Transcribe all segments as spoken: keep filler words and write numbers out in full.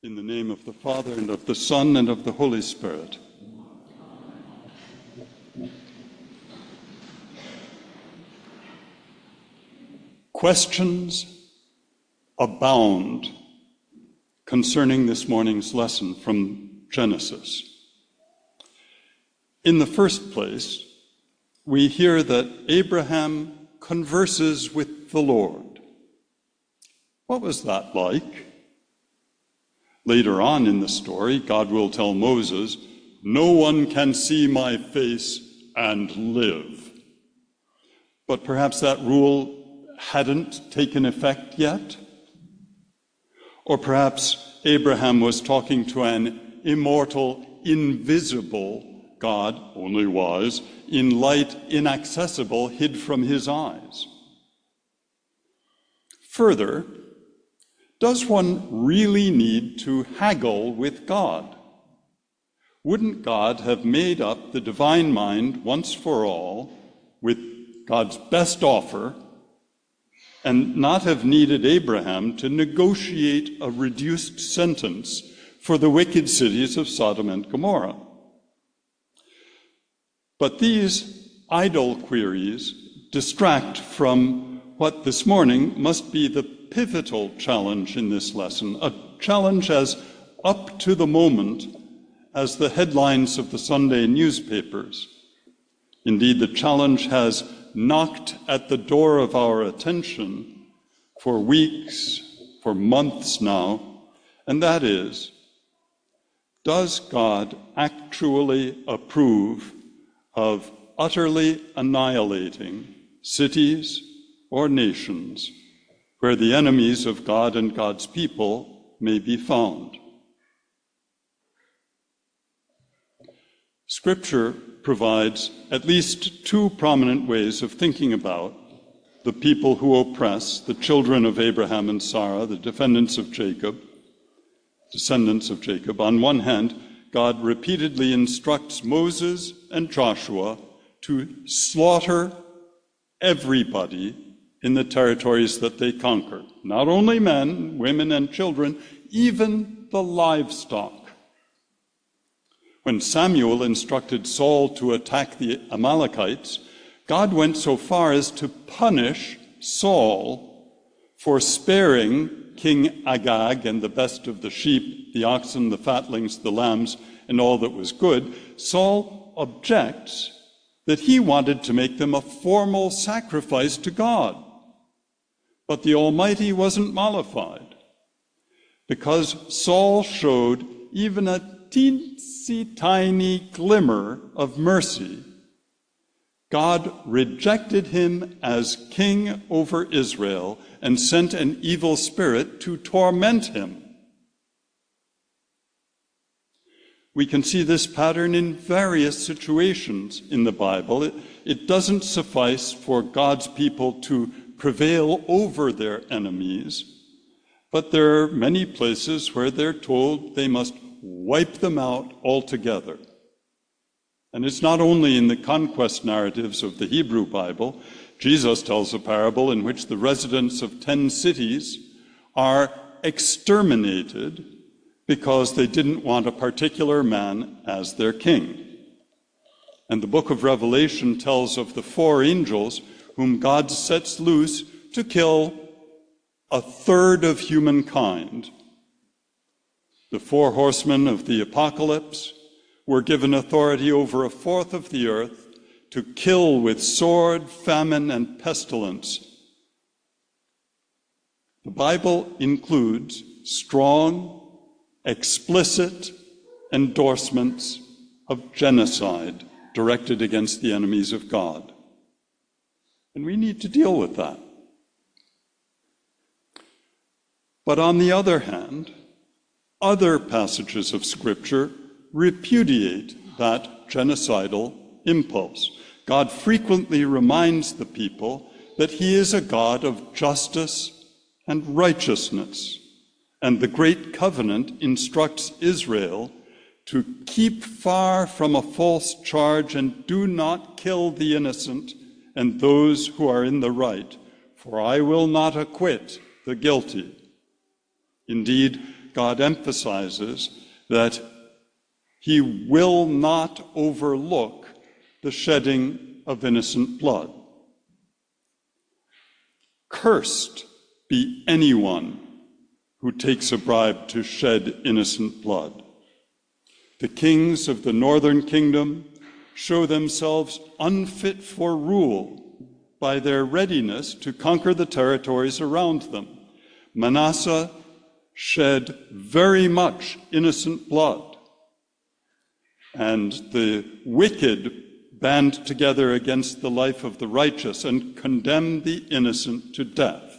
In the name of the Father, and of the Son, and of the Holy Spirit. Questions abound concerning this morning's lesson from Genesis. In the first place, we hear that Abraham converses with the Lord. What was that like? Later on in the story, God will tell Moses, "No one can see my face and live." But perhaps that rule hadn't taken effect yet? Or perhaps Abraham was talking to an immortal, invisible God, only wise, in light inaccessible, hid from his eyes. Further, does one really need to haggle with God? Wouldn't God have made up the divine mind once for all with God's best offer and not have needed Abraham to negotiate a reduced sentence for the wicked cities of Sodom and Gomorrah? But these idle queries distract from what this morning must be the pivotal challenge in this lesson, a challenge as up to the moment as the headlines of the Sunday newspapers. Indeed, the challenge has knocked at the door of our attention for weeks, for months now, and that is, does God actually approve of utterly annihilating cities or nations where the enemies of God and God's people may be found? Scripture provides at least two prominent ways of thinking about the people who oppress the children of Abraham and Sarah, the descendants of Jacob, descendants of Jacob. On one hand, God repeatedly instructs Moses and Joshua to slaughter everybody in the territories that they conquer. Not only men, women, and children, even the livestock. When Samuel instructed Saul to attack the Amalekites, God went so far as to punish Saul for sparing King Agag and the best of the sheep, the oxen, the fatlings, the lambs, and all that was good. Saul objects that he wanted to make them a formal sacrifice to God. But the Almighty wasn't mollified, because Saul showed even a teensy tiny glimmer of mercy. God rejected him as king over Israel and sent an evil spirit to torment him. We can see this pattern in various situations in the Bible. It, it doesn't suffice for God's people to prevail over their enemies, but there are many places where they're told they must wipe them out altogether. And it's not only in the conquest narratives of the Hebrew Bible. Jesus tells a parable in which the residents of ten cities are exterminated because they didn't want a particular man as their king. And the book of Revelation tells of the four angels whom God sets loose to kill a third of humankind. The four horsemen of the apocalypse were given authority over a fourth of the earth to kill with sword, famine, and pestilence. The Bible includes strong, explicit endorsements of genocide directed against the enemies of God. And we need to deal with that. But on the other hand, other passages of Scripture repudiate that genocidal impulse. God frequently reminds the people that he is a God of justice and righteousness, and the Great Covenant instructs Israel to keep far from a false charge and do not kill the innocent and those who are in the right, for I will not acquit the guilty. Indeed, God emphasizes that he will not overlook the shedding of innocent blood. Cursed be anyone who takes a bribe to shed innocent blood. The kings of the northern kingdom show themselves unfit for rule by their readiness to conquer the territories around them. Manasseh shed very much innocent blood, and the wicked band together against the life of the righteous and condemn the innocent to death.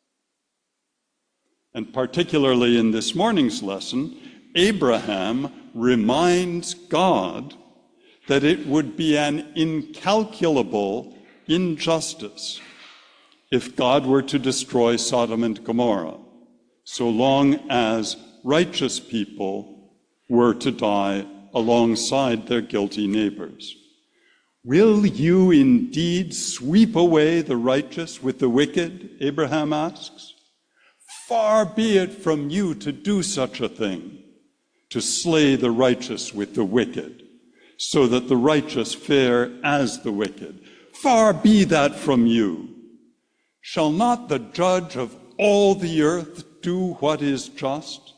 And particularly in this morning's lesson, Abraham reminds God that it would be an incalculable injustice if God were to destroy Sodom and Gomorrah, so long as righteous people were to die alongside their guilty neighbors. Will you indeed sweep away the righteous with the wicked? Abraham asks. Far be it from you to do such a thing, to slay the righteous with the wicked, so that the righteous fare as the wicked. Far be that from you. Shall not the judge of all the earth do what is just?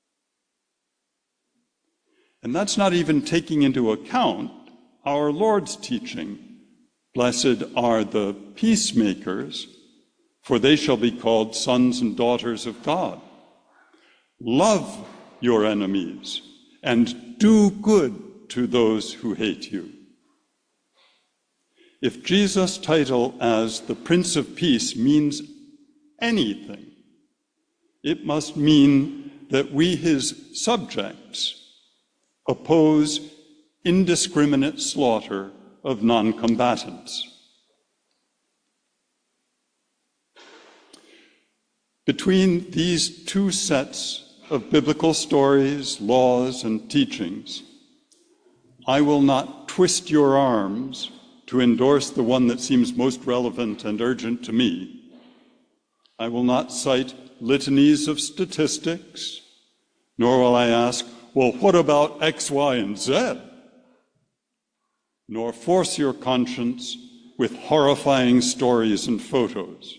And that's not even taking into account our Lord's teaching. Blessed are the peacemakers, for they shall be called sons and daughters of God. Love your enemies and do good to those who hate you. If Jesus' title as the Prince of Peace means anything, it must mean that we, his subjects, oppose indiscriminate slaughter of non-combatants. Between these two sets of biblical stories, laws, and teachings, I will not twist your arms to endorse the one that seems most relevant and urgent to me. I will not cite litanies of statistics, nor will I ask, well, what about X, Y, and Z? Nor force your conscience with horrifying stories and photos.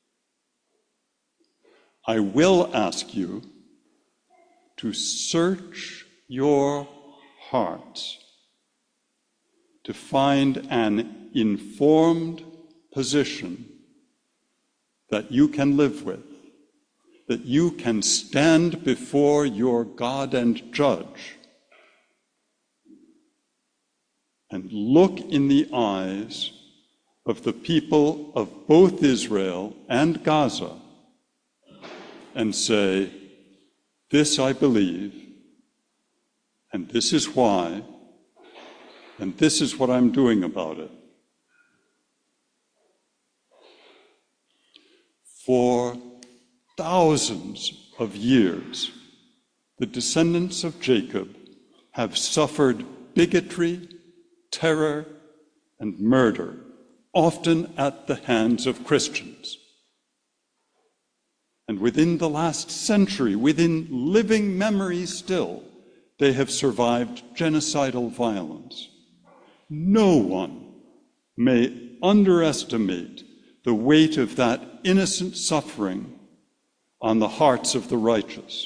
I will ask you to search your hearts to find an informed position that you can live with, that you can stand before your God and judge and look in the eyes of the people of both Israel and Gaza and say, this I believe, and this is why, and this is what I'm doing about it. For thousands of years, the descendants of Jacob have suffered bigotry, terror, and murder, often at the hands of Christians. And within the last century, within living memory still, they have survived genocidal violence. No one may underestimate the weight of that innocent suffering on the hearts of the righteous.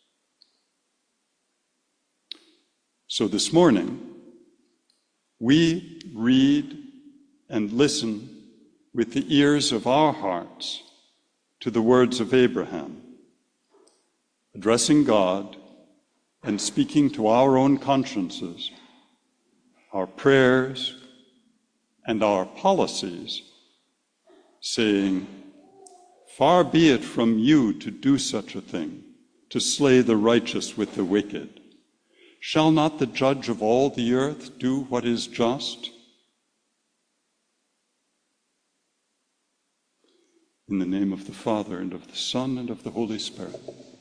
So this morning, we read and listen with the ears of our hearts to the words of Abraham, addressing God and speaking to our own consciences, our prayers, and our policies, saying, far be it from you to do such a thing, to slay the righteous with the wicked. Shall not the judge of all the earth do what is just? In the name of the Father, and of the Son, and of the Holy Spirit.